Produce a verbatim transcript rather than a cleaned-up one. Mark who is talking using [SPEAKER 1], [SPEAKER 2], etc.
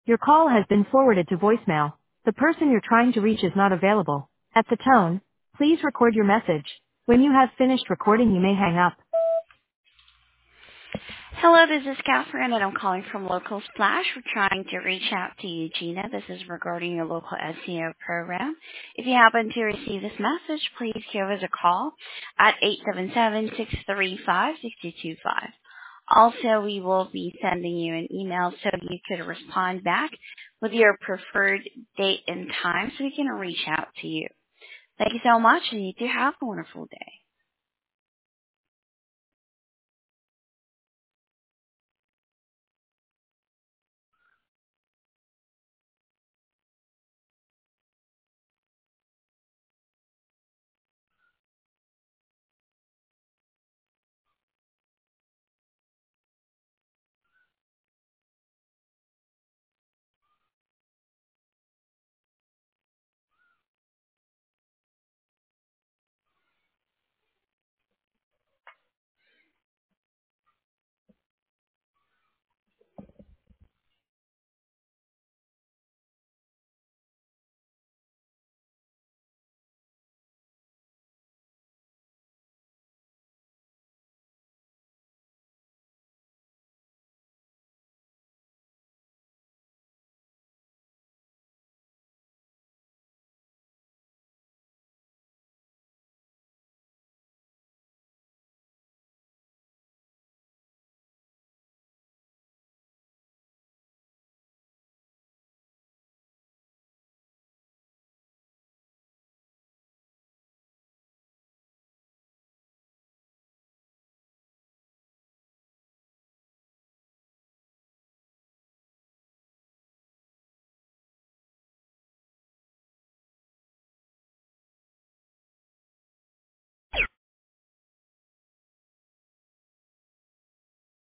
[SPEAKER 1] Your call has been forwarded to voicemail. The person you're trying to reach is not available. At the tone, please record your message. When you have finished recording, you may hang up.
[SPEAKER 2] Hello, this is Catherine, and I'm calling from Local Splash. We're trying to reach out to you, Gina. This is regarding your local S E O program. If you happen to receive this message, please give us a call at eight seven seven, six three five, six two two five. Also, we will be sending you an email so you could respond back with your preferred date and time so we can reach out to you. Thank you so much, and you do have a wonderful day.